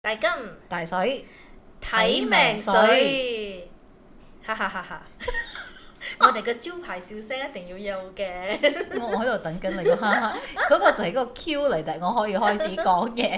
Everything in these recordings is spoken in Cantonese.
大金大水睇命水，哈哈哈哈！我哋嘅招牌笑聲一定要有嘅。 我喺度等緊你個哈哈，嗰個就係嗰個 Q 嚟，但我可以開始講嘢。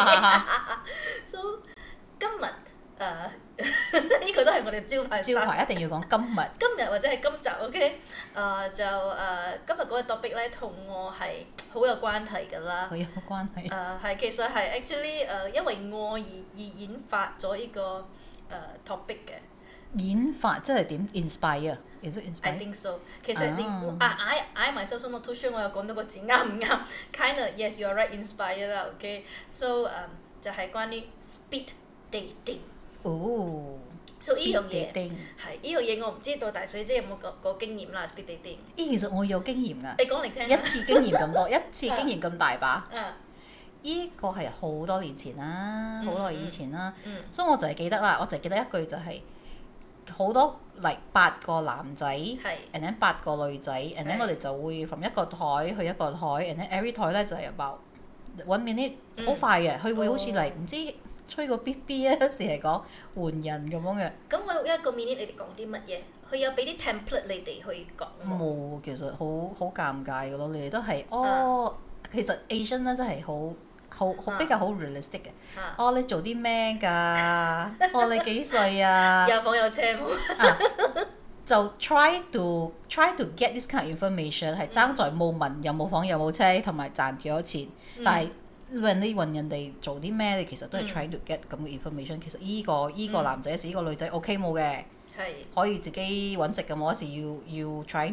So 今日呢個都係我哋招牌。 招牌一定要講今日。 今日或者係今集 OK，今日嗰個 topic 咧同我係好有關係㗎啦。 好有關係。 係其實係 actually 因為我而演發咗呢個topic 嘅。 演發即係點 inspire？ Is it I inspire？ think so。其實你I myself not too sure 我有講到個字啱唔啱？Kinda yes you are right inspire 啦 OK。So 就係關於 speed dating。 哦。 So 呢樣嘢 dating 係呢樣嘢我唔知道大水姐有冇個經驗啦 speed dating。 其實我有經驗㗎。 你講嚟聽。 一次經驗咁多，一次經驗咁大把。 嗯。 依個係好多年前啦，好耐以前啦。所以我就係記得啦，我就係記得一句就係。好多嚟8個男仔 and then 8個女仔 and then 我哋就會from一個台去一個台 and then every 台咧就係 about 1 minute 好快嘅，佢會好似嚟唔知吹個 BB 啊，時係講換人咁樣嘅。 咁我一個 minute 你哋講啲乜嘢？佢有俾啲 template 你哋去講喎。 冇，其實好尷尬嘅咯，你哋都係其實 Asian 咧真係好比較好 realistic 嘅。你做啲咩㗎？你幾歲啊？ 有房有車冇？ 就 try to get this kind of information 係爭在冇問有冇房有冇車同埋賺幾多錢。但係你問人哋做啲咩，你其實都係 try to get 咁嘅 information。其實依個男仔呢個女仔 OK 冇嘅，可以自己揾食嘅。我嗰時要 trying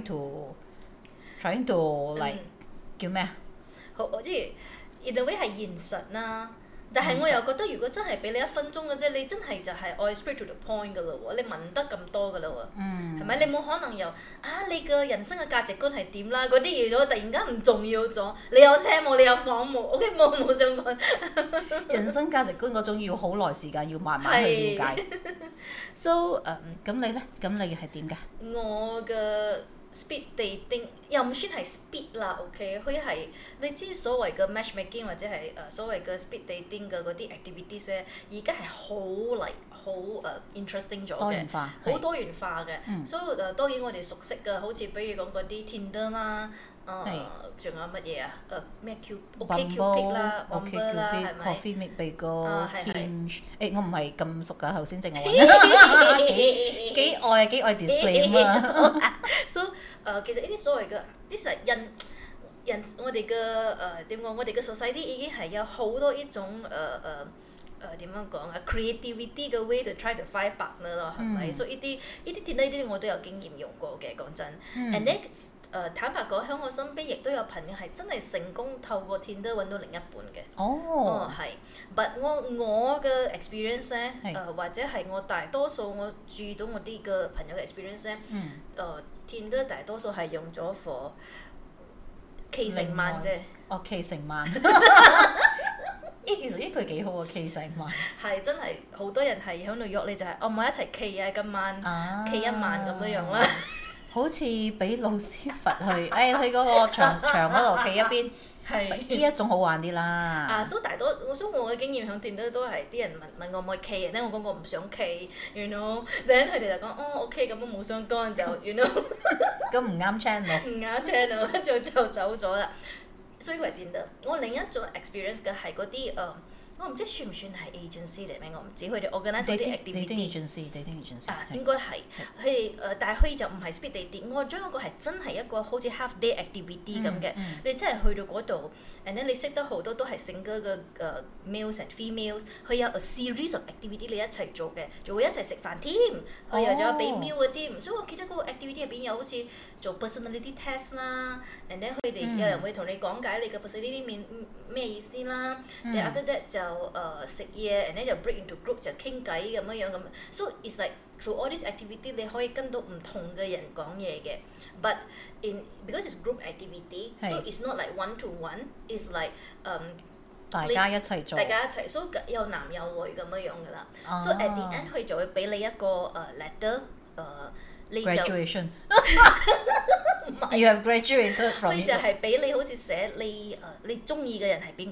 to like 叫咩啊？ 好，我知。in a way 係現實啦，但係我又覺得如果真係俾你1分鐘嘅啫，你真係就係愛 straight to the point 㗎啦喎，你問得咁多㗎啦喎，係咪？你冇可能由你嘅人生嘅價值觀係點啦，嗰啲嘢咗突然間唔重要咗，你有車冇，你有房冇 ，OK 冇想講。 人生價值觀嗰種要好耐時間，要慢慢去了解。 So 咁你咧？咁你係點㗎？ 我嘅speed dating 又唔算係 speed 啦 ，OK， 佢係你知所謂嘅 matchmaking 或者係所謂嘅 speed dating 嘅嗰啲 activities 咧，而家係好interesting 咗嘅，好多元化嘅。所以當然我哋熟悉嘅，好似比如講嗰啲 Tinder 啦，仲有乜嘢啊？咩 OkCupid 啦 ，Bumble 啦，係咪 ？Coffee Meet Bagel、Hinge，我唔係咁熟㗎，頭先正我幾愛 display 啊！ So 其實呢啲所謂嘅，即係人我哋嘅點講？我哋嘅 society 已經係有好多呢種點樣講啊 creativity 嘅 way to try to find partner 咯，係咪？所以呢啲 Tinder 呢啲我都有經驗用過嘅，講真。And then 坦白講，喺我身邊亦都有朋友係真係成功透過 Tinder 揾到另一半嘅。係。But 我嘅 experience 咧，或者係我大多數我注意到我啲嘅朋友嘅 experience 咧，Tinder 大多數係用咗 for K 成萬啫。 K 成萬。其實呢句幾好喎，K 成萬。係真係好多人係喺度約你就係，我咪一齊 K 啊，今晚 K 1萬咁樣啦。 好似俾老師罰去，去嗰個牆嗰度企一邊，呢一種好玩啲啦。 所以我嘅經驗響Tinder都係啲人問我可唔可以 K 嘅，咧我講我唔想 K，you know，then 佢哋就講OK 咁都冇相干就 you know。 咁唔啱 channel。 唔啱 channel 就走咗啦。所以佢係Tinder。我另一種 experience 嘅係嗰啲我唔知算唔算係 agency 嚟咩？我唔知佢哋 organize 嗰啲 activity。 dating agency。 應該係佢哋但係佢就唔係 speed dating。我將嗰個係真係一個好似 half day activity 咁嘅。你真係去到嗰度 and then 你識得好多都係single嘅males and females。佢有 a series of activity 你一齊做嘅，仲會一齊食飯添。佢又仲有俾 meal 嗰啲。所以我記得嗰個 activity 入邊有好似做 personality test 啦 ，and then 佢哋有人會同你講解你嘅 personality 咩意思啦。你 after that 就食嘢 and then 就 break into group 就傾偈咁樣咁。So it's like through all this activity 你可以跟到唔同嘅人講嘢嘅。But because it's group activity， so it's not like one to one， it's like 大家一齊做。 大家一齊，所以有男有女咁樣㗎啦。So at the end 佢就會俾你一個letter，你就 graduation。You have graduated from。 佢就係俾你好似寫你中意嘅人係邊個。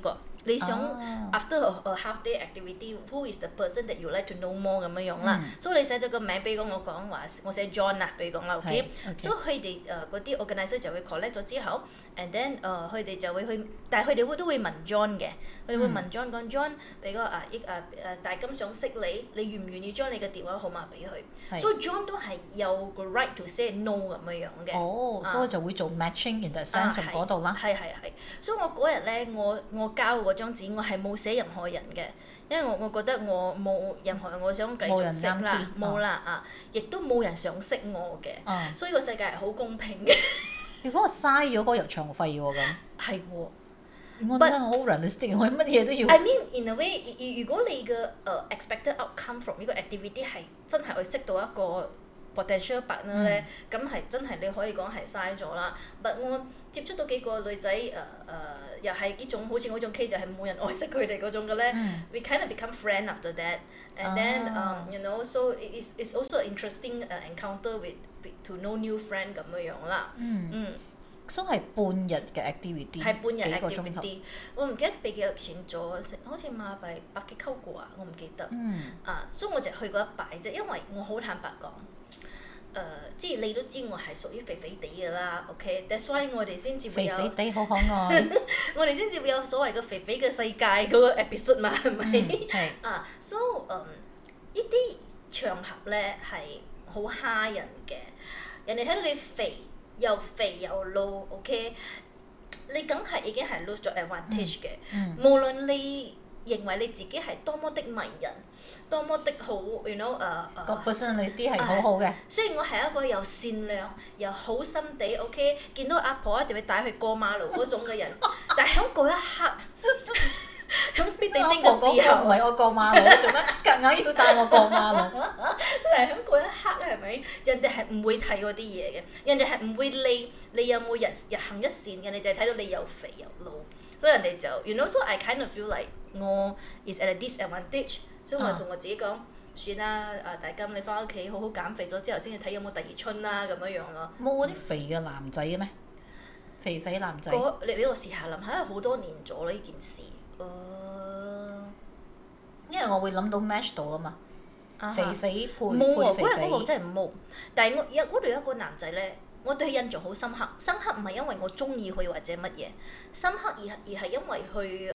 你想 after a half day activity who is the person that you like to know more 咁樣樣啦，所以你寫咗個名，比如講我講話我寫 John 啦，比如講啦 ，OK，所以佢哋嗰啲 organizer 就會 collect 咗之後 ，and then 佢哋就會去，但係佢哋都會問 John 嘅，佢哋會問 John 講 John， 比如大金想識你，你願唔願意將你嘅電話號碼俾佢？所以 John 都係有個 right to say no 咁樣樣嘅。 哦，所以就會做 matching in the sense 從嗰度啦。 係，所以我嗰日咧，我交嗰張紙，我係冇寫任何人嘅，因為我覺得我冇任何人我想繼續識啦，冇啦亦都冇人想識我嘅，所以個世界係好公平嘅。 如果我嘥咗嗰個入場費喎咁。 係喎。 我覺得我好 realistic，我乜嘢都要。 I mean in a way，如果你嘅expected outcome from 呢個 activity 係真係去識到一個 potential partner 咧，咁係真係你可以講係嘥咗啦。But 我接觸到幾個女仔又係呢種好似嗰種 case 就係冇人愛惜佢哋嗰種嘅咧，we kind of become friend after that，and then you know so it's also an interesting encounter with to know new friend 咁樣樣啦。 所以係半日嘅 activity， 係半日 activity， 我唔記得俾幾多錢咗，好似馬幣100幾溝過啊，我唔記得。所以我就去過一擺啫，因為我好坦白講。即係你都知我係屬於肥肥地㗎啦 ，OK？That's why 我哋先至會有肥肥地好可愛。 我哋先至會有所謂嘅肥肥嘅世界嗰個 episode 嘛，係咪？ 係。 so 呢啲場合咧係好蝦人嘅，人哋睇到你肥又老 ，OK？ 你梗係已經係 lose 咗 advantage 嘅，無論你認為你自己係多麼的迷人，多麼的好 ，you know 個 personality 係好好嘅。 雖然我係一個又善良又好心地 ，OK， 見到阿婆一定會帶佢過馬路嗰種嘅人，但係喺嗰一刻，喺 speed dating 嘅時候， 唔係我過馬路，做咩夾硬要帶我過馬路？ 但係喺嗰一刻係咪？人哋係唔會睇嗰啲嘢嘅，人哋係唔會理你有冇日行一善，人哋就係睇到你又肥又老。所以人哋就 ，you know，so I kind of feel like 我 is at a disadvantage， 所以我同我自己講，算啦，大金你翻屋企好好減肥咗之後先至睇有冇第二春啦咁樣樣咯。 冇嗰啲肥嘅男仔嘅咩？肥男仔。 你俾我試下諗下，因為好多年咗啦呢件事。 因為我會諗到 match 到啊嘛，肥肥配肥肥。 冇喎，嗰個真係冇。但係嗰度有一個男仔咧。我對佢印象好深刻，深刻唔係因為我中意佢或者乜嘢，深刻而係因為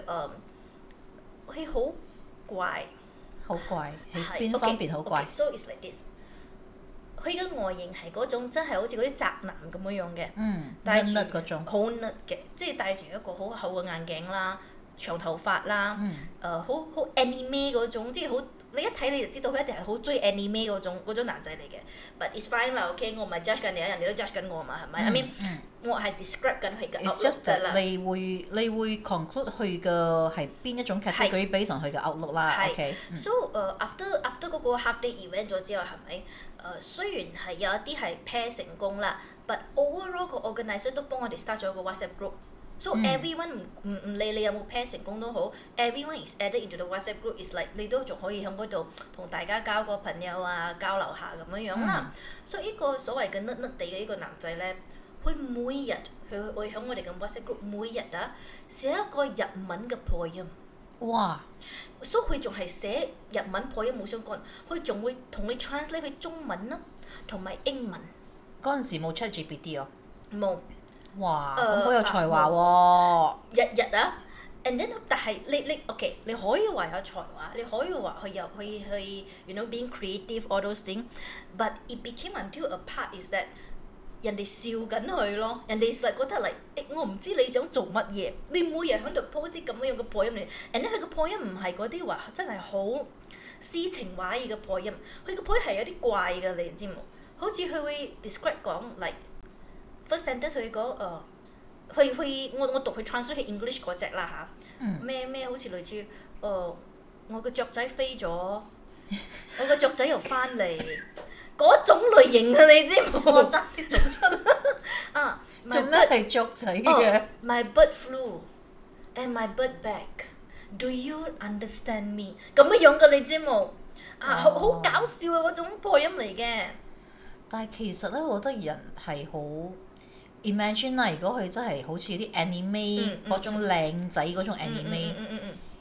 佢好怪。好怪， 喺邊方面好怪 ？So it's like this。佢嘅外形係嗰種真係好似嗰啲宅男咁樣樣嘅，戴住好 nerd 嘅，即係戴住一個好厚嘅眼鏡啦，長頭髮啦，好 anime 嗰種，即係好。你一睇你就知道佢一定係好追 anime 嗰種男仔嚟嘅 ，but it's fine 啦 ，OK， 我唔係 judge 緊你啊，人哋都 judge 緊我嘛，係咪？I mean，我係 describe 緊佢嘅 outlook 㗎啦。 你會 conclude 佢嘅係邊一種 category based on佢嘅 outlook 啦 ，OK。 So after 嗰個 half day event 咗之後，係咪？雖然係有一啲係 pair 成功啦 ，but overall 個 organizer 都幫我哋 start 咗個 WhatsApp group。So everyone 唔理你有冇 pair 成功都好 ，everyone is added into the WhatsApp group is like 你都仲可以喺嗰度同大家交個朋友啊，交流下咁樣樣啦。所以呢個所謂嘅甩地嘅呢個男仔咧，佢每日佢會喺我哋嘅 WhatsApp group 每日寫一個日文嘅破音。 哇！ 所以佢仲係寫日文破音冇相干，佢仲會同你 translate 去中文啦，同埋英文。 嗰陣時冇 ChatGPT 哦。 冇。 哇！咁好有才華喎！ 日and then 但係你 OK， 你可以話有才華，你可以話佢有去 you know being creative all those things，but it became until a part is that 人哋笑緊佢咯，人哋覺得嚟我唔知你想做乜嘢，你每日喺度 post 啲咁樣嘅破音嚟 ，and then 佢嘅破音唔係嗰啲話真係好詩情畫意嘅破音，佢嘅破音係有啲怪嘅，你知冇？好似佢會 describe 講嚟。first sentence 佢講我讀佢 translate 去 English 嗰隻啦嚇，咩好似類似我個雀仔飛咗，我個雀仔又翻嚟，嗰種類型啊你知冇？ 我爭啲做出做咩係雀仔嘅 ？My bird flew and my bird back. Do you understand me？ 咁樣嘅你知冇？好搞笑啊嗰種破音嚟嘅。 但係其實咧，我覺得人係好 imagine 啦，如果佢真係好似啲 anime 嗰種靚仔嗰種 anime，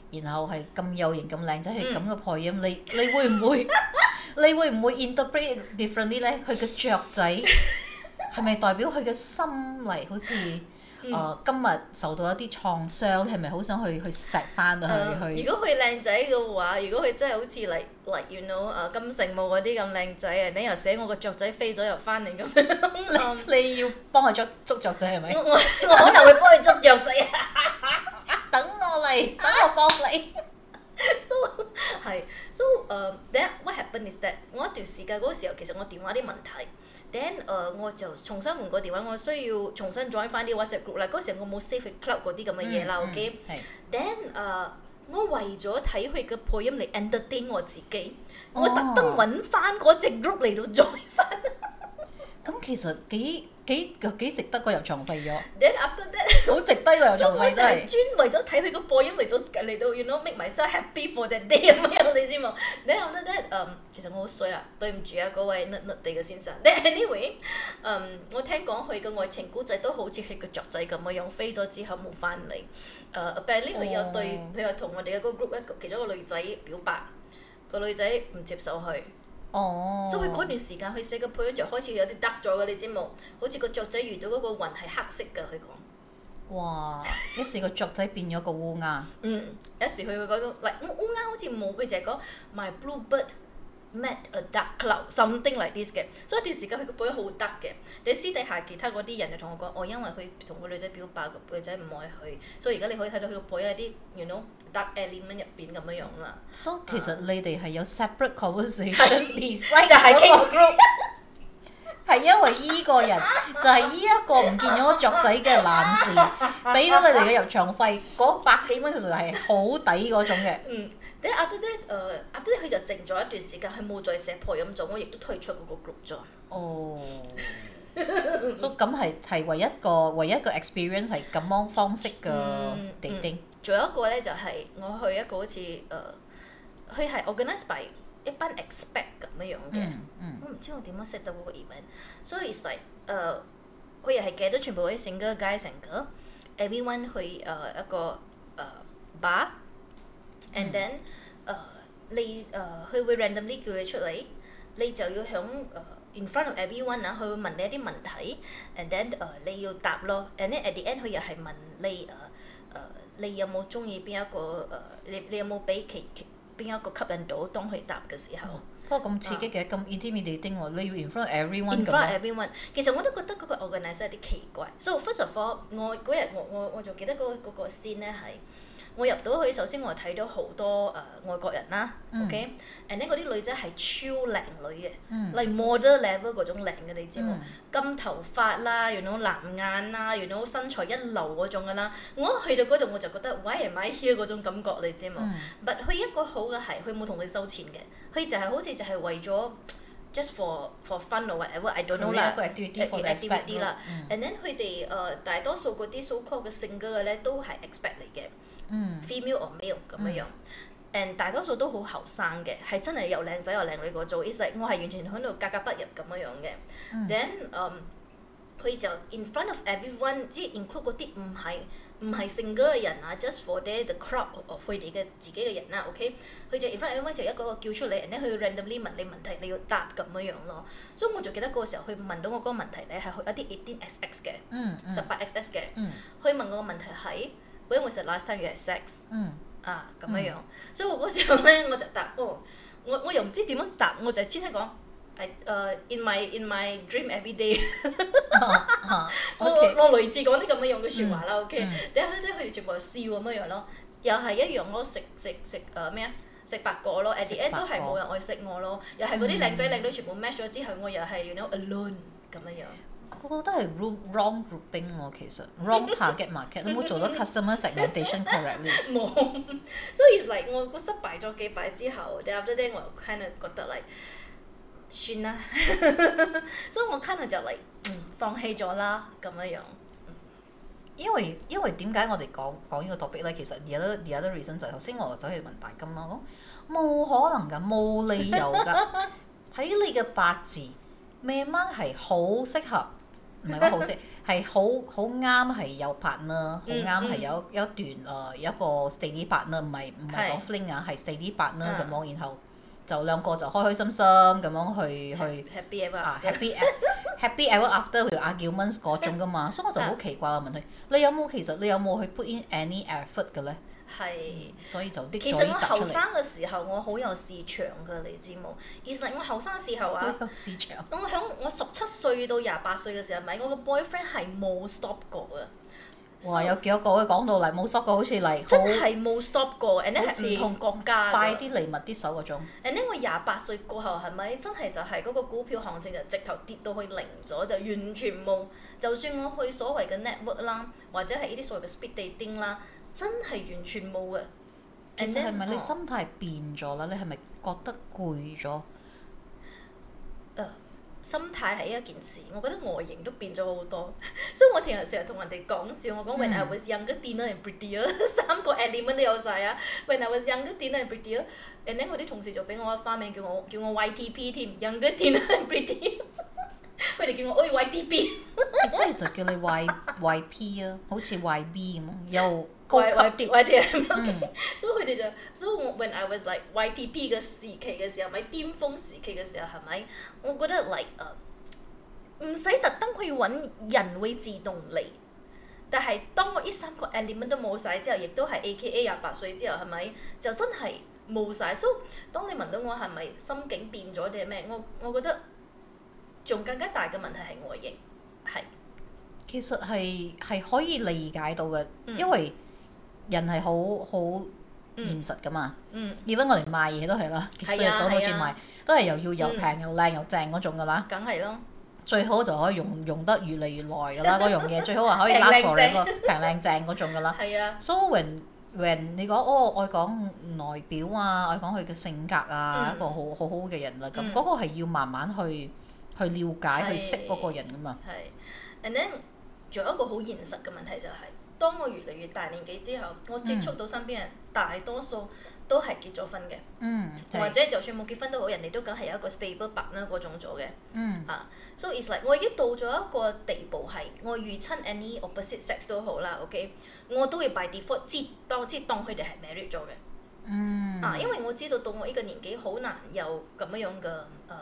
然後係咁有型咁靚仔係咁嘅配音，你會唔會你會唔會 interpret differently 咧？佢嘅雀仔係咪代表佢嘅心嚟？好似今日受到一啲創傷，係咪好想去錫翻佢去？ 如果佢靚仔嘅話，如果佢真係好似嚟you know金城武嗰啲咁靚仔啊，你又寫我個雀仔飛咗又翻嚟咁樣， 你要幫佢捉雀仔係咪？ 我可能會幫佢捉雀仔等我嚟，等我幫你。 So then what happened is that 我一段時間嗰個時候，其實我電話啲問題。then 我就重新換個電話，我需要重新 join 翻啲 WhatsApp group 啦。嗰時我冇 save 佢 club 嗰啲咁嘅嘢啦，OK。then 我為咗睇佢嘅配音嚟 entertain 我自己，我特登揾翻嗰隻 group 嚟到 join 翻。 咁其實幾值得個入場費咗。 Then after that 好值得個入場費真係。 專為咗睇佢個播音嚟到 you know make myself happy for that day 咁樣，你知冇？Then after that 其實我好衰啦，對唔住啊嗰位甩地嘅先生。Then anyway 我聽講佢嘅愛情故仔都好似佢個雀仔咁樣飛咗之後冇翻嚟。apparently 佢有同我哋嘅嗰個 group 其中一個女仔表白，個女仔唔接受佢。所以嗰段時間佢寫嘅配音就開始有啲得咗嘅，你知冇？好似個雀仔遇到嗰個雲係黑色嘅，佢講。 哇！一時個雀仔變咗個烏鴉。 有時佢會講到，喂，烏鴉好似冇，佢就係講 My bluebird met a dark cloud，something like this 嘅。所以一段時間佢個配音好得嘅。你私底下其他嗰啲人就同我講，因為佢同個女仔表白，個女仔唔愛佢，所以而家你可以睇到佢個配音有啲 you know dark element 入邊咁樣啦。 So 其實你哋係有 separate conversation， 就係傾 group。 係因為依個人就係依一個唔見咗個雀仔嘅男士，俾到你哋嘅入場費嗰100幾蚊，其實係好抵嗰種嘅。 then after that 佢就靜咗一段時間，佢冇再寫配音咗，我亦都退出嗰個 group 咗。 所以咁係唯一個 experience 係咁樣方式嘅 dating。 仲有一個咧就係我去一個好似佢係 organize by一班 expect 咁樣嘅，我唔知我點樣 set 到嗰個 event，所以係佢又係記得全部啲 single guy single everyone 去一個bar，and then 佢會 randomly 叫你出嚟，你就要響in front of everyone 啊，佢會問你一啲問題 ，and then 你要答咯 ，and then at the end 佢又係問你你有冇中意邊一個你有冇俾邊一個吸引到當佢答嘅時候？ 不過咁刺激嘅，咁 intimidating 喎！你要 in front of everyone 咁。 in front of everyone， 其實我都覺得嗰個 organizer 有啲奇怪。So first of all， 我嗰日我仲記得嗰個 scene 咧係。我入到去，首先我睇到好多外國人啦 ，OK，and then 嗰啲女仔係超靚女嘅，like model level 嗰種靚嘅，你知冇？金頭髮啦，原來藍眼啦，原來身材一流嗰種㗎啦。我一去到嗰度我就覺得 why am I here 嗰種感覺，你知冇？But 佢一個好嘅係佢冇同你收錢嘅，佢就係好似就係為咗 just for fun or whatever，I don't know 啦。 一個 activity 啦，and then 佢哋大多數嗰啲 so called 嘅性格嘅咧都係 expect 嚟嘅。female or male 咁樣，and 大多數都好後生嘅，係真係又靚仔又靚女嗰種。It's like 我係完全喺度格格不入咁樣嘅。Then 佢就 in front of everyone， 即係 include 嗰啲唔係性格嘅人啊 ，just for the crowd of 佢哋嘅自己嘅人啦，OK。佢就 in front of everyone 就一個個叫出嚟，然後佢 randomly 問你問題，你要答咁樣咯。所以我就記得嗰個時候，佢問到我嗰個問題咧係有啲 18XX 嘅，18XX 嘅。佢問我個問題係。When was the last time you had sex？咁樣，所以我嗰時候咧我就答，我又唔知點樣答，我就專登講，in my dream every day 我類似講啲咁樣嘅説話啦 ，OK。然後咧佢哋全部係笑咁樣咯，又係一樣咯，食咩啊？食白果咯 ，at the end 都係冇人愛識我咯，又係嗰啲靚仔靚女全部 match 咗之後，我又係 you know alone 咁樣。 我覺得係 wrong grouping 喎，其實 wrong target market，你冇做到 customer segmentation correctly。 冇，所以 like 我失敗咗幾擺之後 after that 我 kind of 覺得 like 算啦，所以我 kind of 就 like 放棄咗啦咁樣。 因為點解我哋講呢個 topic 咧？其實 the other reason 就係頭先我走去問大金啦，冇可能㗎，冇理由㗎，睇你嘅八字，咩晚係好適合唔係講好識，係好啱係有 partner，好啱係有一段有一個 steady partner，唔係講 fling 啊，係 steady partner 咁樣，然後就兩個就開開心心咁樣去 happy ever happy ever after 佢 arguments 嗰種噶嘛，所以我就好奇怪我問佢，你有冇去 put in any effort 嘅咧？ 係， 所以就啲其實我後生嘅時候，我好有市場㗎，你知冇？其實我後生嘅時候啊， 市場。 我17歲到28歲嘅時候，咪我個 boyfriend 係冇 stop 過啊！ 哇！有幾多個可以講到嚟冇 stop 過，好似嚟真係冇 stop 過，and then 係唔同國家快啲嚟密啲手嗰種。 and then 我28歲過後係咪真係就係嗰個股票行情就直頭跌到去零咗，就完全冇。就算我去所謂嘅 network 啦，或者係呢啲所謂嘅 speed dating 啦。真係完全冇嘅。 其實係咪你心態變咗啦？你係咪覺得攰咗？ 心態係一件事，我覺得外形都變咗好多，所以我成日同人哋講笑，我講 When I was younger, thinner and prettier 3個 element 都有晒啊。When I was younger, thinner and prettier，and then 我啲同事就俾我花名叫我 YTP 添 ，younger, thinner and prettier 佢哋叫我YTP。 不如就叫你 YP 啊，好似 YB 咁又高級啲。 所以佢哋就，所以我 when I was like YTP 嘅時期嘅時候，咪巔峰時期嘅時候係咪？我覺得 like 唔使特登去揾人會自動嚟，但係當我呢3個 element 都冇晒之後，亦都係 AKA 28歲之後係咪？就真係冇晒。所以當你問到我係咪心境變咗定係咩？我覺得仲更加大嘅問題係外形，係。 其實係可以理解到嘅，因為人係好現實噶嘛。even 我哋賣嘢都係啦，所以講到好似賣都係又要又平又靚又正嗰種噶啦。 梗係咯。 最好就可以用得越嚟越耐㗎啦，嗰樣嘢最好係可以 last forever，平靚正嗰種㗎啦。 係啊。 So when 你講愛講外表啊，愛講佢嘅性格啊，一個好好嘅人啦，咁嗰個係要慢慢去了解去識嗰個人㗎嘛。 係。And then 仲有一個好現實嘅問題就係，當我越嚟越大年紀之後，我接觸到身邊人大多數都係結咗婚嘅，或者就算冇結婚都好，人哋都梗係有一個 stable partner 嗰種咗嘅。So it's like 我已經到咗一個地步係，我遇親 any opposite sex 都好啦，OK，我都會 by default 當佢哋係 married 咗嘅。因為我知道到我呢個年紀好難有咁樣嘅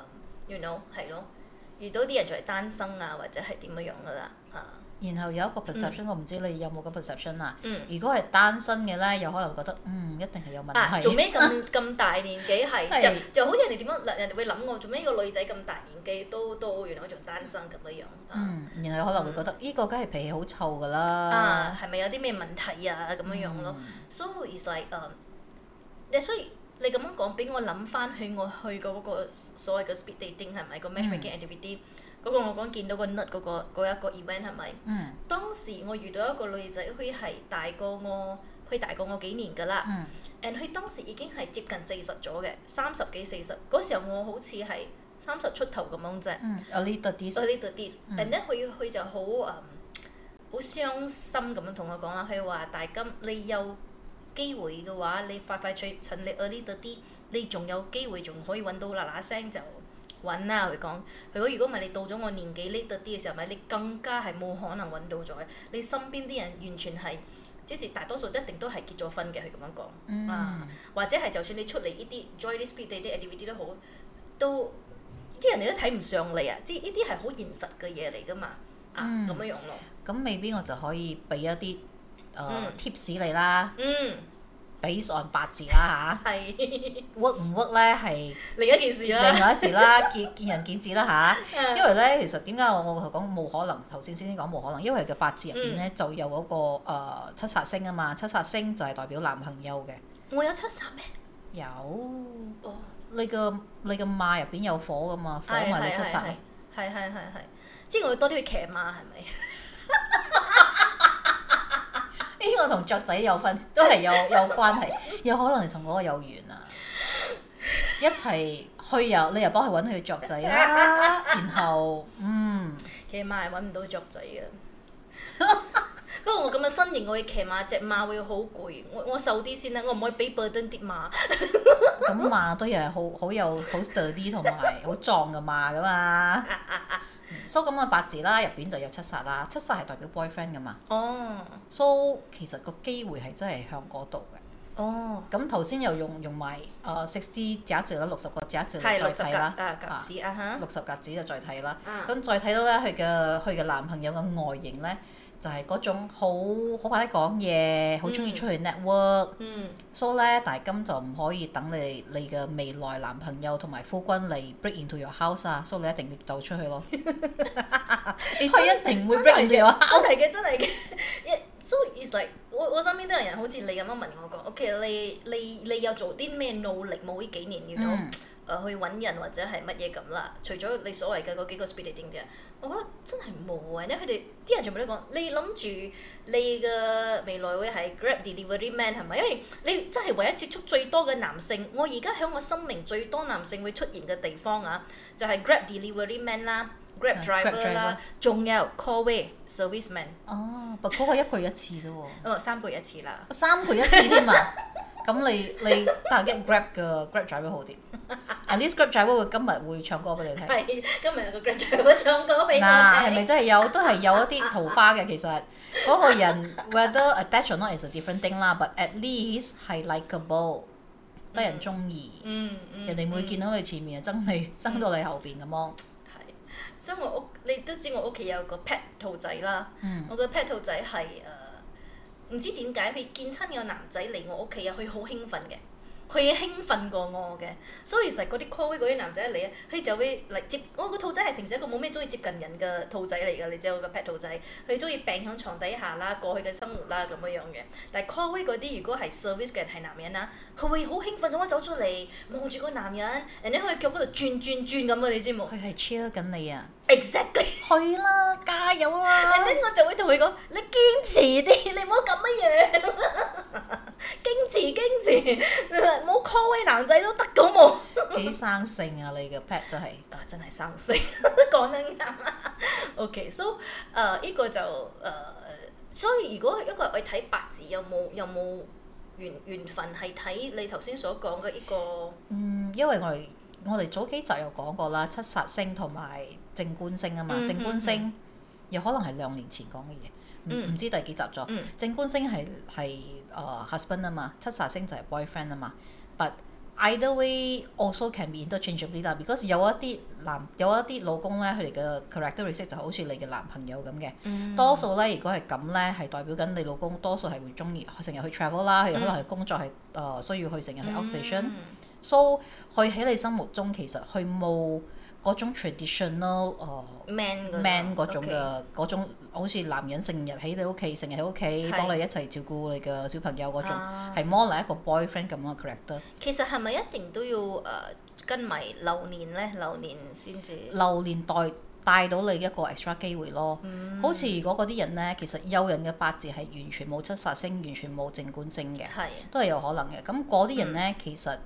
you know 係咯，遇到啲人就係單身啊，或者係點樣㗎啦。 然後有一個 perception，我唔知你有冇個 perception 啊？如果係單身嘅咧，有可能覺得一定係有問題。 做咩咁大年紀係就好似人哋點樣人哋會諗我做咩呢個女仔咁大年紀都原來我仲單身咁樣。 然後可能會覺得呢個梗係脾氣好臭㗎啦。 係咪有啲咩問題啊咁樣咯？So it's like 所以你咁樣講俾我諗翻起我去過嗰個所謂嘅 speed dating 係咪個 matchmaking activity？嗰個我講見到個 nut 嗰一個 event 係咪？當時我遇到一個女仔，佢係大過我幾年㗎啦。and 佢當時已經係接近40咗嘅，30幾40。嗰時候我好似係30出頭咁樣啫。 early 30s。 and then 佢就好傷心咁樣同我講啦，佢話大金你有機會嘅話，你快趁你 early 30，你仲有機會仲可以揾到嗱聲就。揾啦，佢講，如果唔係你到咗我年紀呢度啲嘅時候，咪你更加係冇可能揾到咗。你身邊啲人完全係，即是大多數一定都係結咗婚嘅，佢咁樣講。或者係就算你出嚟呢啲 join 啲 speed dating activity 都好，都啲人哋都睇唔上你啊！即係呢啲係好現實嘅嘢嚟㗎嘛。咁樣咯。 咁未必我就可以俾一啲tips 你啦。based on 八字啦嚇，work 唔 work 咧係另一件事啦， 另外一事啦，見仁見智啦嚇。因為咧，其實點解我講冇可能？頭先講冇可能，因為嘅八字入邊咧就有嗰個七煞星啊嘛，七煞星就係代表男朋友嘅。 我有七煞咩？ 有。你個馬入邊有火噶嘛？火咪你七煞咯。 係，即係我要多啲去騎馬係咪？ 呢個同雀仔有分，都係有關係，有可能你同嗰個有緣啊！一齊去你又幫佢揾佢雀仔啦，然後騎馬係揾唔到雀仔嘅。不過我咁嘅身形，我去騎馬，隻馬會好攰。我瘦啲先啦，我唔可以俾 burden 啲馬。 咁馬都係好 sturdy 同埋好壯嘅馬噶嘛。 So 咁嘅八字啦，入邊就有七殺啦，七殺係代表 boyfriend 噶嘛。 哦。 So 其實個機會係真係向嗰度嘅。 哦。 咁頭先又用埋60甲子啦，60個甲子嚟再睇啦。 甲子啊哈。 60甲子就再睇啦。咁再睇到咧，佢嘅男朋友嘅外形咧，就係嗰種好快啲講嘢，好中意出去 network。So 咧，但係咁就唔可以等你嘅未來男朋友同埋夫君嚟 break into your house 啊，所以你一定要走出去咯。佢一定會 break into your house。 真係嘅。So it's like 我身邊都有人好似你咁樣問我講 ，OK 你有做啲咩努力冇呢幾年去揾人或者係乜嘢咁啦？除咗你所謂嘅嗰幾個 speed dating 啫，我覺得真係冇啊！因為佢哋啲人全部都講，你諗住你嘅未來會係 Grab delivery man 係咪？因為你真係唯一接觸最多嘅男性，我而家喺我生命最多男性會出現嘅地方啊，就係 Grab delivery man 啦。Grab driver 啦，仲有 Callaway serviceman。哦， 不過嗰個1個月1次啫喎。 3個月1次啦。 3個月1次添啊！咁你但係 Grab 嘅 Grab driver 好啲。At least Grab driver 會今日會唱歌俾你聽。 係，今日有個 Grab driver 唱歌俾我聽。 嗱，係咪真係都係有一啲桃花嘅？其實嗰個人 whether attached or not is a different thing 啦，but at least 係 likeable，得人中意。人哋每見到你前面就憎到你後邊咁咯。 所以你都知我屋企有個 pet 兔仔啦。我個 pet 兔仔係唔知點解佢見親有男仔嚟我屋企啊，佢好興奮嘅。佢興奮過我嘅，所以其實嗰啲 call 嗰啲男仔一嚟啊，佢就會嚟接我個兔仔係平時一個冇咩中意接近人嘅兔仔嚟㗎，你知我個 pet 兔仔，佢中意病喺床底下啦，過去嘅生活啦咁樣嘅。但係 call 嗰啲如果係 service 嘅人係男人啦，佢會好興奮咁樣走出嚟望住個男人，人哋可以腳嗰度轉咁啊，你知冇？ 佢係 cheer 緊你啊 ！Exactly。 去啦，加油啊！ 人哋我就會同佢講：你堅持啲，你唔好咁樣。堅持，冇 call 位男仔都得咁喎。 幾生性啊！你嘅 pet 真係。 真係生性，講得啱。OK，so 呢個就所以如果一個去睇八字有冇緣分係睇你頭先所講嘅呢個。 因為我哋早幾集有講過啦，七殺星同埋正官星啊嘛，正官星有可能係2年前講嘅嘢，唔知第幾集咗。正官星係husband 啊嘛，七殺星就係 boyfriend 啊嘛。But either way also can be interchangeable 啦，because 有一啲老公咧，佢哋嘅 characteristic 就好似你嘅男朋友咁嘅。多數咧，如果係咁咧，係代表緊你老公多數係會中意成日去 travel 啦，佢可能係工作係需要去成日去 outstation。So 佢喺你心目中其實佢冇嗰種 traditional man 嗰種嘅嗰種，好似男人成日喺你屋企，成日喺屋企幫你一齊照顧你嘅小朋友嗰種，係 more like 一個 boyfriend 咁嘅 character。 其實係咪一定都要跟埋流年咧？流年先至。 流年帶到你一個 extra 機會咯。好似如果嗰啲人咧，其實有人嘅八字係完全冇七殺星，完全冇正官星嘅，都係有可能嘅。咁嗰啲人咧，其實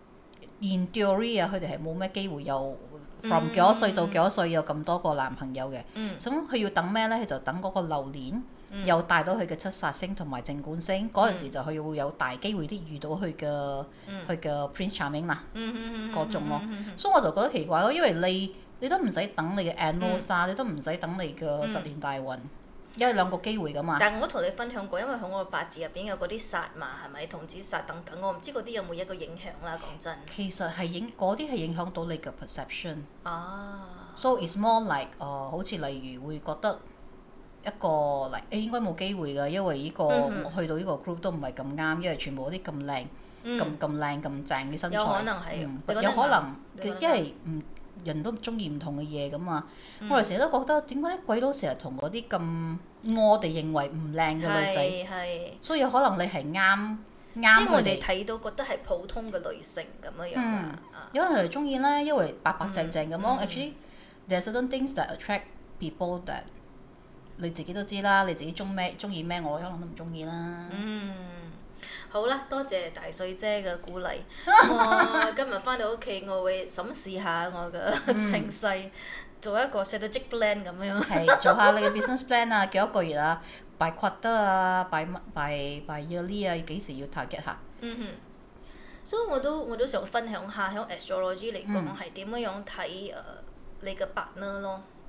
in theory 啊，佢哋係冇咩機會有 from 幾多歲到幾多歲有咁多個男朋友嘅。咁佢要等咩咧？佢就等嗰個流年又帶到佢嘅七殺星同埋正官星，嗰陣時就佢會有大機會啲遇到佢嘅 Prince Charming 啦，嗰種咯。所以我就覺得奇怪咯，因為你都唔使等你嘅 annual star，你都唔使等你嘅10年大運。因為2個機會㗎嘛。 但係我同你分享過，因為喺我個八字入邊有嗰啲煞嘛，係咪童子煞等等，我唔知嗰啲有冇一個影響啦。講真。其實係嗰啲係影響到你嘅 perception。So it's more like 好似例如會覺得一個應該冇機會㗎，因為呢個去到呢個 group 都唔係咁啱，因為全部嗰啲咁靚、咁靚、咁正嘅身材。 有可能係。 有可能，因為人都中意唔同嘅嘢㗎嘛。我哋成日都覺得點解啲鬼佬成日同嗰啲咁我哋認為唔靚嘅女仔，所以有可能你係啱即係我哋睇到覺得係普通嘅女性咁樣有可能佢哋中意咧，因為白白淨淨咁咯。Actually there are certain things that attract people that 你自己都知啦，你自己中意咩，我可能都唔中意啦。 好啦，多謝大水姐嘅鼓勵。我今日翻到屋企，我會審視下我嘅情勢，做一個 strategic plan 咁樣。 係做下你嘅 business plan 啊，幾多個月啊 ，by quarter 啊 ，by yearly 啊，幾時要 target 下。 所以我都想分享下，喺 astrology 嚟講係點樣睇你嘅 partner 咯。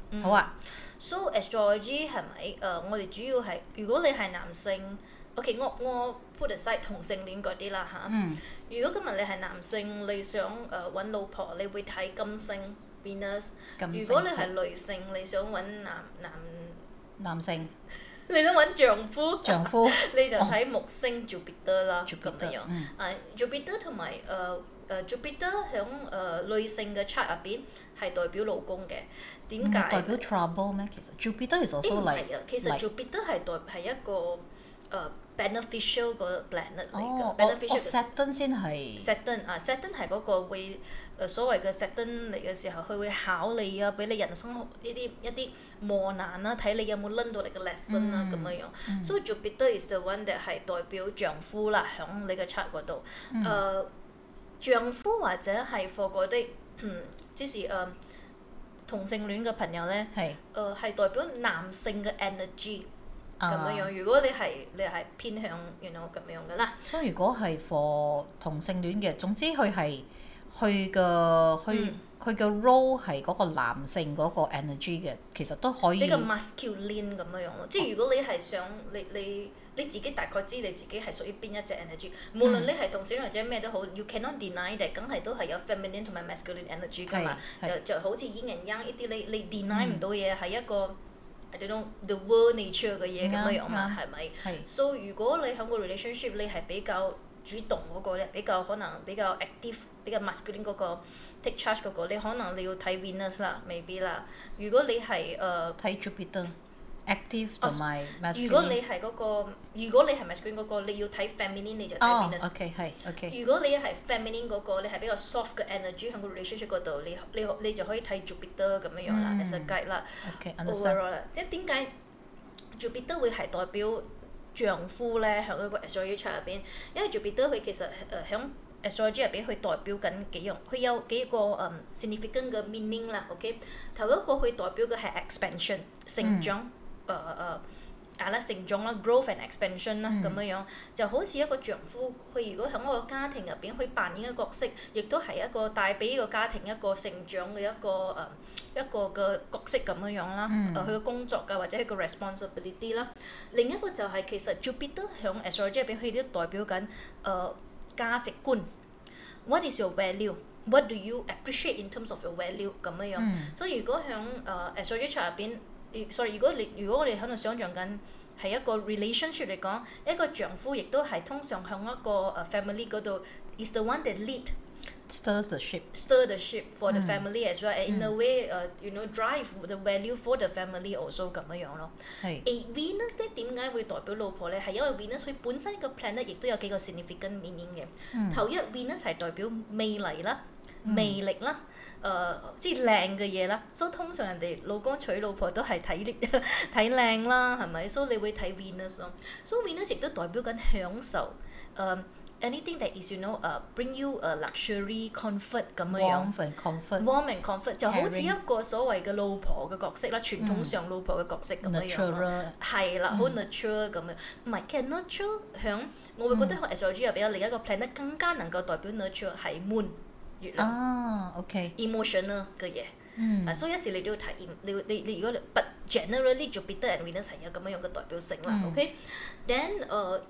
好啊。 So astrology 係咪我哋主要係如果你係男性 ，OK 我 put aside 同性戀嗰啲啦嚇。如果今日你係男性，你想揾老婆，你會睇金星 Venus。如果你係女性，你想揾男性， 你想揾丈夫，你就睇木星 Jupiter 啦，咁樣。Jupiter 同埋Jupiter 響女性嘅 chart 入邊係代表老公嘅。點解？ 代表 trouble 咩？其實 Jupiter is also like 其實 Jupiter 係一個beneficial 個 planet 嚟㗎。 Saturn 先係。 Saturn 係嗰個會所謂嘅 Saturn 嚟嘅時候，佢會考你啊，俾你人生一啲磨難啦，睇你有冇 learn 到你嘅 lesson 啦咁樣樣。所以 Jupiter is the one that 係代表丈夫啦，響你嘅 chart 嗰度。丈夫或者係 for 嗰啲即係同性戀嘅朋友咧，係代表男性嘅 energy 咁樣樣。如果你係偏向咁樣嘅啦。 所以如果係 for 同性戀嘅，總之佢嘅 role 係嗰個男性嗰個 energy 嘅，其實都可以。 比較 masculine 咁樣樣咯，即係如果你係想你自己大概知你自己係屬於邊一隻 energy， 無論你係同性戀或者咩都好，you cannot deny that， 梗係都係有 feminine 同埋 masculine energy 㗎嘛，就好似 yin and yang 呢啲你 deny 唔到嘢係一個 I don't know the world nature 嘅嘢咁樣樣嘛，係咪？So 如果你喺個 relationship 你係比較主動嗰個咧，比較可能比較 active， 比較 masculine 嗰個 take charge 嗰個，你可能你要睇 Venus 啦，未必啦。如果你係睇 Jupiter。active 同埋 masculine。 如果你係如果你係 masculine 嗰個，你要睇 feminine 你就睇 Venus。 OK 係 OK。 如果你係 feminine 嗰個，你係比較 soft 嘅 energy 喺個 relationship 嗰度，你就可以睇 Jupiter 咁樣樣啦 as a guide 啦。overall 啦，即係點解 Jupiter 會係代表丈夫咧？喺嗰個 astrology chart 入邊，因為 Jupiter 佢其實響astrology 入邊，佢代表緊幾樣，佢有幾個significant 嘅 meaning 啦。OK， 頭一個佢代表嘅係 expansion 成長。成長啦 ，growth and expansion 啦，咁樣樣就好似一個丈夫，佢如果喺嗰個家庭入邊，佢扮演嘅角色，亦都係一個帶俾呢個家庭一個成長嘅一個嘅角色咁樣樣啦。佢嘅工作㗎，或者佢嘅 responsibility 啦。另一個就係其實 Jupiter 喺 astrology 入邊，佢都代表緊價值觀。What is your value? What do you appreciate in terms of your value 咁樣樣。所以如果喺astrology chart 入邊，如果我哋喺度想像緊係一個 relationship 嚟講，一個丈夫亦都係通常向一個family 嗰度 is the one that stir the ship for the family as well, and in a way drive the value for the family also 咁樣樣咯。Venus 咧點解會代表老婆咧？係因為 Venus 佢本身個 planet 亦都有幾個 significant meaning 嘅。頭一 Venus 係代表美麗啦、魅力啦。即係靚嘅嘢啦，所以通常人哋老公娶老婆都係睇靚啦，係咪？所以你會睇 Venus 咯。所以 Venus 亦都代表緊享受anything that is bring you luxury comfort 咁樣樣。Warm and comfort 就好似一個所謂嘅老婆嘅角色啦，傳統上老婆嘅角色咁樣樣咯。係啦，好 natural 咁樣。唔係，其實 natural 響我會覺得喺 astrology 入邊有另一個 planet 更加能夠代表 natural 係 moon。月亮emotional 嘅嘢，所以一時你都要睇，你如果but generally Jupiter and Venus 係有咁樣嘅代表性啦。OK，then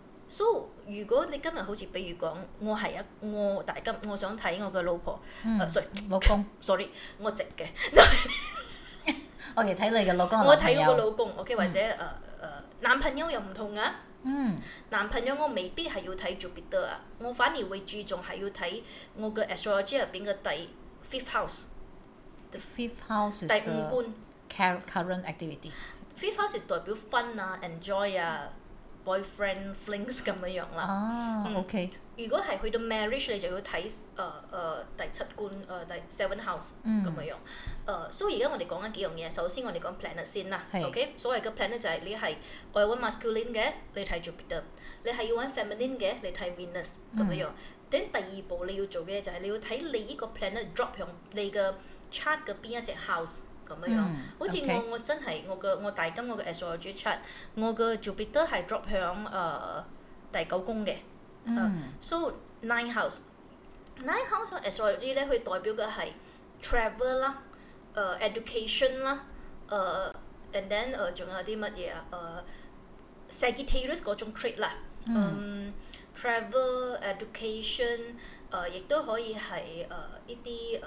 so 如果你今日好似比如講，我想睇我嘅老婆老公 ，sorry 我直嘅， 我哋睇你嘅老公。 我睇我個老公 ，OK 或者男朋友又唔同啊。男朋友我未必係要睇 Jupiter 啊，我反而會注重係要睇我嘅 astrology 入邊嘅第 fifth house。The fifth house is 第五官 current activity。 Fifth house is 代表 fun 啊、enjoy 啊、boyfriend flings 咁樣樣啦。 OK。 如果係去到 marriage， 你就要睇第七官第 seven house 咁樣樣。所以而家我哋講緊幾樣嘢，首先我哋講 planet 先啦。OK， 所謂嘅 planet 就係你係我要揾 masculine 嘅，你睇 Jupiter； 你係要揾 feminine 嘅，你睇 Venus 咁樣樣。咁第二步你要做嘅就係你要睇你呢個 planet drop 響你嘅 chart 嘅邊一隻 house 咁樣樣。好似我真係我大金我嘅 astrology chart， 我嘅 Jupiter 係 drop 響第九宮嘅。So nine house 嘅 astrology 咧，佢代表嘅係 travel 啦、education 啦、 and then 仲有啲乜嘢啊？Sagittarius 嗰種 trait 啦，travel education 亦都可以係呢啲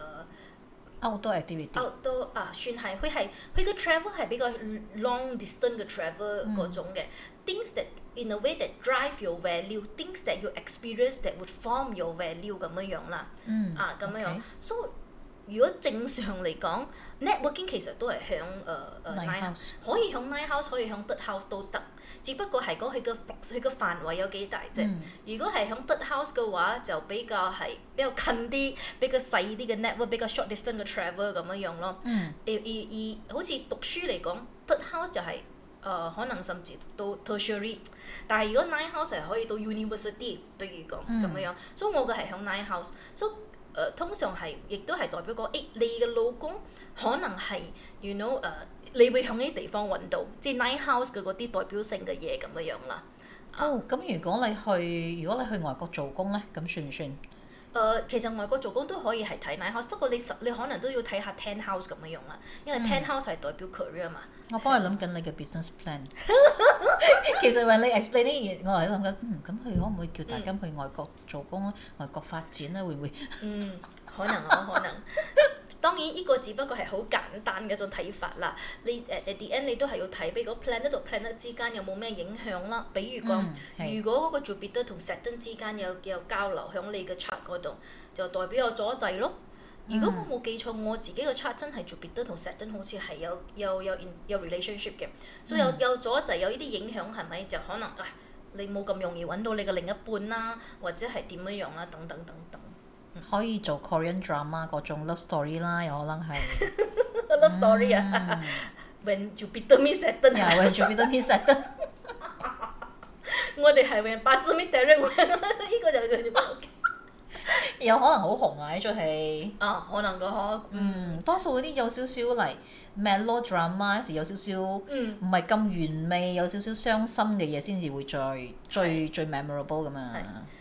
outdoor activity。outdoor 算係佢嘅 travel 係比較 long distance 嘅 travel 嗰種嘅，things that in a way that drive your value, things that you experience that would form your value 咁樣啦，咁樣，so 如果正常嚟講 ，networking 其實都係響 night house， 可以響 night house，可以響 third house 都得，只不過係講佢個範圍有幾大啫。如果係響 third house 嘅話，就比較近啲，比較細啲嘅 network， 比較 short distance 嘅 travel 咁樣咯。而好似讀書嚟講 ，third house 就係可能甚至到 tertiary， 但係如果 night house 係可以到 university， 比如講咁樣，所以我嘅係響 night house，所以通常係亦都係代表講，你嘅老公可能係 you know 你會響呢啲地方揾到，即係 night house 嘅嗰啲代表性嘅嘢咁樣啦。 咁如果你去外國做工咧，咁算唔算？ 其實外國做工都可以係睇 night house，不過你可能都要睇下 ten house 咁樣啦，因為 ten house 係代表 career 嘛。 我幫你諗緊你嘅 business plan。其實為你 explain 啲嘢，我係諗緊，咁佢可唔可以叫大家去外國做工咧？外國發展咧，會唔會？ 可能。當然呢個只不過係好簡單嘅一種睇法啦。你at the end 你都係要睇，比如講 planet 同 planet 之間有冇咩影響啦。比如講，如果嗰個 Jupiter 同 Saturn 之間有交流喺你嘅 chart 嗰度，就代表有阻滯咯。如果我冇記錯，我自己個 chart 真係 Jupiter 同 Saturn 好似係有 relationship 嘅，所以有阻滯有呢啲影響係咪就可能你冇咁容易揾到你嘅另一半啦，或者係點樣啦，等等。 可以做 Korean drama 嗰種 love story 啦，有可能係 love story 啊。When Jupiter meets Saturn。 When Jupiter meets Saturn。 我哋係 When 八字 meet Derek， 呢個就叫做有可能好紅啊！呢出戲。 可能多數嗰啲有少少嚟 melodrama 有時有少少唔係咁完美，有少少傷心嘅嘢先至會最 memorable 㗎嘛。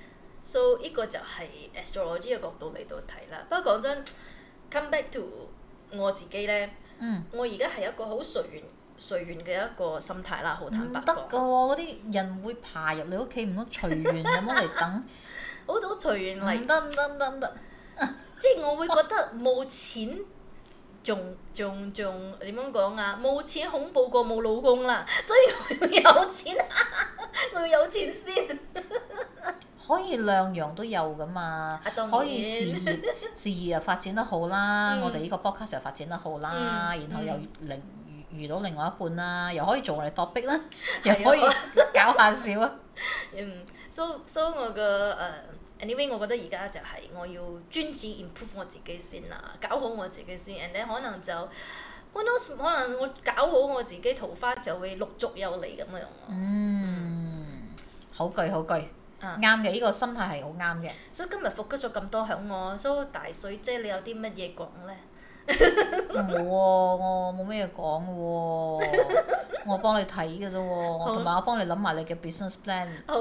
So 呢個就係 astrology 嘅角度嚟到睇啦。不過講真 ，come back to 我自己咧，我而家係一個好隨緣嘅一個心態啦，好坦白講。唔得㗎喎，嗰啲人會爬入你屋企，唔通隨緣咁樣嚟等？ 好隨緣嚟。 唔得。 即係我會覺得冇錢仲點樣講啊？冇錢恐怖過冇老公啦，所以我要有錢，我要有錢先。 可以兩樣都有㗎嘛，可以事業又發展得好啦，我哋呢個 podcast 又發展得好啦，然後又遇到另外一半啦，又可以做我哋躲逼啦，又可以搞下笑啊。 so 我嘅anyway 我覺得而家就係我要專注 improve 我自己先啦，搞好我自己先 and then 可能就 who knows 可能我搞好我自己桃花就會陸續有嚟咁樣咯。 好句。啱嘅，呢個心態係好啱嘅。 所以今日focus咗咁多響我，所以大水姐你有啲乜嘢講咧？ 冇喎，我冇咩嘢講嘅喎，我幫你睇嘅啫喎，同埋我幫你諗埋你嘅 business plan。 好。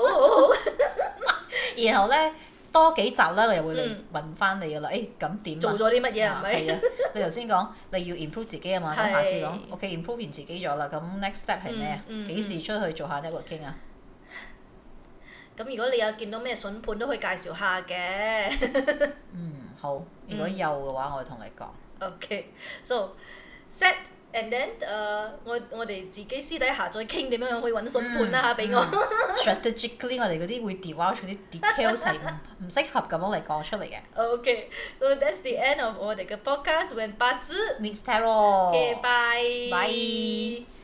然後咧多幾集咧，我又會嚟問翻你㗎啦。咁點？ 做咗啲乜嘢係咪？ 係啊，你頭先講你要 improve 自己啊嘛，咁下次講 OK improve 完自己咗啦，咁 next step 係咩啊？幾時出去做下 networking啊？ 咁如果你有見到咩筍盤都可以介紹下嘅。 好。如果有嘅話，我會同你講。 Okay，so set and then 我哋自己私底下再傾點樣去揾筍盤啦嚇，俾我。 Strategically， 我哋嗰啲會 divulge 啲 details 係唔適合咁樣嚟講出嚟嘅。 Okay，so that's the end of 我哋嘅 podcast When 八字 meets Tarot。 Okay，bye。 Bye。